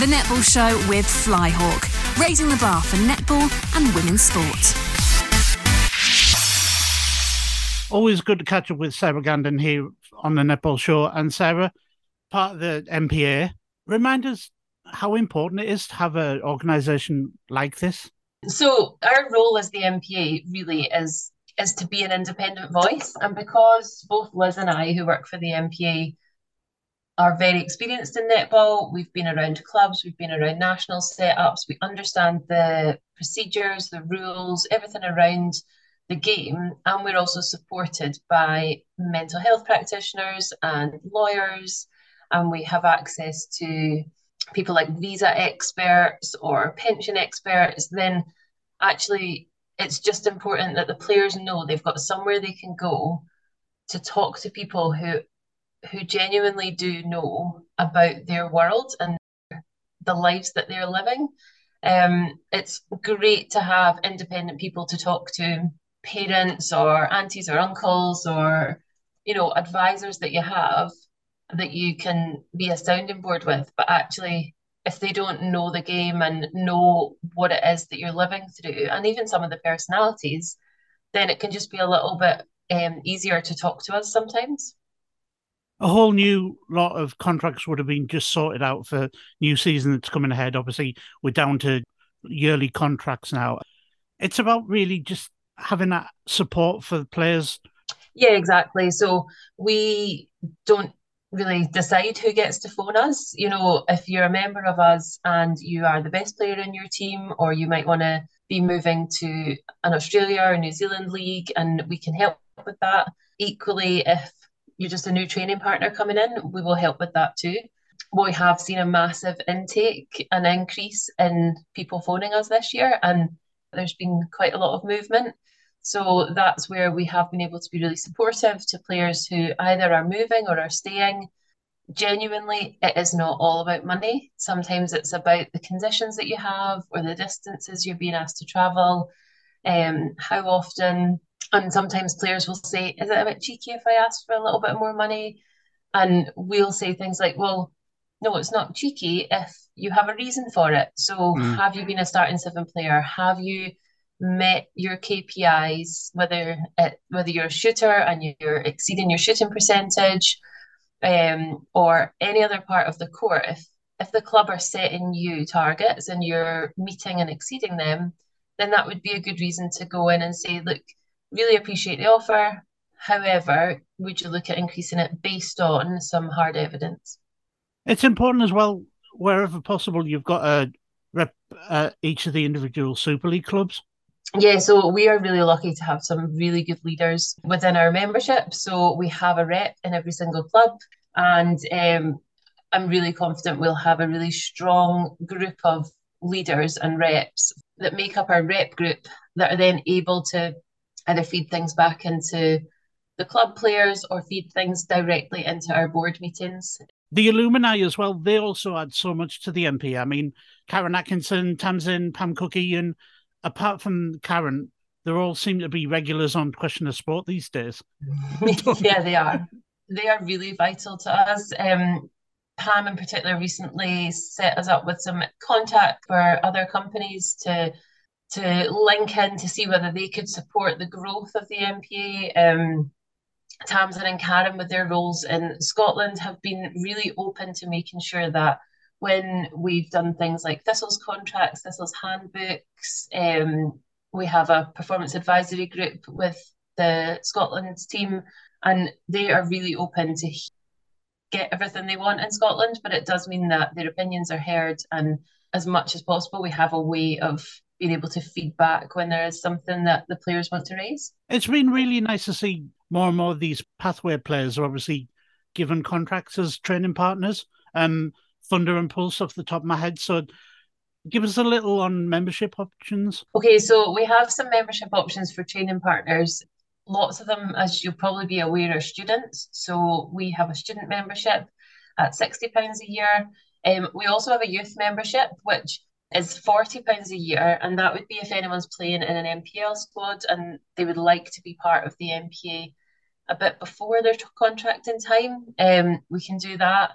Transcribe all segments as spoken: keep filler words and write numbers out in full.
The Netball Show with Flyhawk, raising the bar for netball and women's sport. Always good to catch up with Sarah Gandon here on the Netball Show. And Sarah, part of the M P A, remind us how important it is to have an organisation like this. So our role as the M P A really is is to be an independent voice. And because both Liz and I, who work for the M P A, are very experienced in netball, we've been around clubs, we've been around national setups, we understand the procedures, the rules, everything around the game, and we're also supported by mental health practitioners and lawyers, and we have access to people like visa experts or pension experts. Then actually it's just important that the players know they've got somewhere they can go to talk to people who who genuinely do know about their world and the lives that they're living. Um, it's great to have independent people to talk to, parents or aunties or uncles or, you know, advisors that you have that you can be a sounding board with. But actually, if they don't know the game and know what it is that you're living through, and even some of the personalities, then it can just be a little bit um, easier to talk to us sometimes. A whole new lot of contracts would have been just sorted out for new season that's coming ahead. Obviously, we're down to yearly contracts now. It's about really just having that support for the players. Yeah, exactly. So we don't really decide who gets to phone us. You know, if you're a member of us and you are the best player in your team, or you might want to be moving to an Australia or New Zealand league, and we can help with that. Equally, if you're just a new training partner coming in, we will help with that too. We have seen a massive intake, an increase in people phoning us this year, and there's been quite a lot of movement. So that's where we have been able to be really supportive to players who either are moving or are staying. Genuinely, it is not all about money. Sometimes it's about the conditions that you have or the distances you're being asked to travel, um, how often. And sometimes players will say, is it a bit cheeky if I ask for a little bit more money? And we'll say things like, well, no, it's not cheeky if you have a reason for it. So mm. have you been a starting seven player? Have you met your K P Is, whether it, whether you're a shooter and you're exceeding your shooting percentage, um, or any other part of the court? If, if the club are setting you targets and you're meeting and exceeding them, then that would be a good reason to go in and say, look, really appreciate the offer. However, would you look at increasing it based on some hard evidence? It's important as well, wherever possible, you've got a rep uh, each of the individual Super League clubs. Yeah, so we are really lucky to have some really good leaders within our membership. So we have a rep in every single club, and um, I'm really confident we'll have a really strong group of leaders and reps that make up our rep group that are then able to either feed things back into the club players or feed things directly into our board meetings. The alumni as well, they also add so much to the M P. I mean, Karen Atkinson, Tamsin, Pam Cookie, and apart from Karen, they all seem to be regulars on Question of Sport these days. Yeah, they are. They are really vital to us. Um, Pam in particular recently set us up with some contact for other companies to to link in to see whether they could support the growth of the M P A. Um, Tamsin and Karen, with their roles in Scotland, have been really open to making sure that when we've done things like Thistle's contracts, Thistle's handbooks, um, we have a performance advisory group with the Scotland team, and they are really open to get everything they want in Scotland, but it does mean that their opinions are heard, and as much as possible, we have a way of being able to feed back when there is something that the players want to raise. It's been really nice to see more and more of these pathway players are obviously given contracts as training partners. Um, Thunder and Pulse off the top of my head. So give us a little on membership options. Okay, so we have some membership options for training partners. Lots of them, as you'll probably be aware, are students. So we have a student membership at sixty pounds a year. Um, we also have a youth membership, which is forty pounds a year, and that would be if anyone's playing in an M P L squad and they would like to be part of the M P A a bit before their contracting time. Um, we can do that.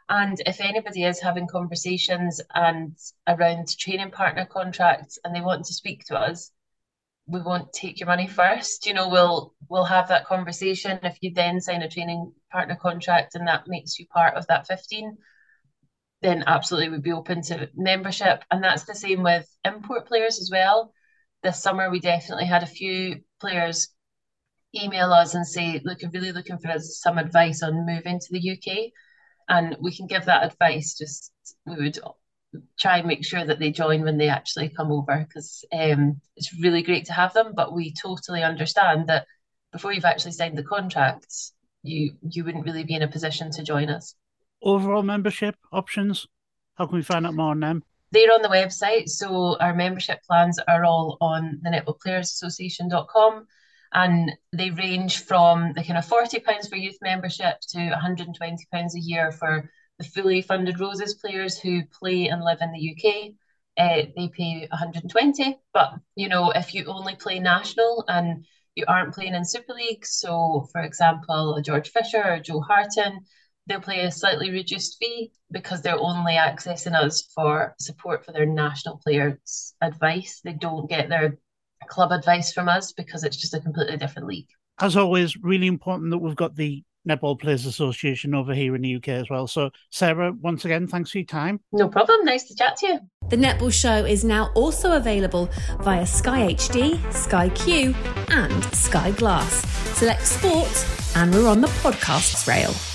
And if anybody is having conversations and around training partner contracts and they want to speak to us, we won't take your money first. You know, we'll we'll have that conversation. If you then sign a training partner contract and that makes you part of that fifteen, then absolutely we'd be open to membership. And that's the same with import players as well. This summer we definitely had a few players email us and say, look, I'm really looking for some advice on moving to the U K. And we can give that advice, just we would try and make sure that they join when they actually come over, because um, it's really great to have them, but we totally understand that before you've actually signed the contracts, you you wouldn't really be in a position to join us. Overall membership options, how can we find out more on them? They're on the website, so our membership plans are all on the netball players association dot com, and they range from the kind of forty pounds for youth membership to one hundred and twenty pounds a year for the fully funded Roses players who play and live in the U K. Uh, they pay one hundred and twenty, but you know, if you only play national and you aren't playing in Super League, so for example, a George Fisher or Joe Harton, they'll pay a slightly reduced fee because they're only accessing us for support for their national players' advice. They don't get their club advice from us because it's just a completely different league. As always, really important that we've got the Netball Players Association over here in the U K as well. So, Sarah, once again, thanks for your time. No problem. Nice to chat to you. The Netball Show is now also available via Sky H D, Sky Q and Sky Glass. Select sport and we're on the podcasts rail.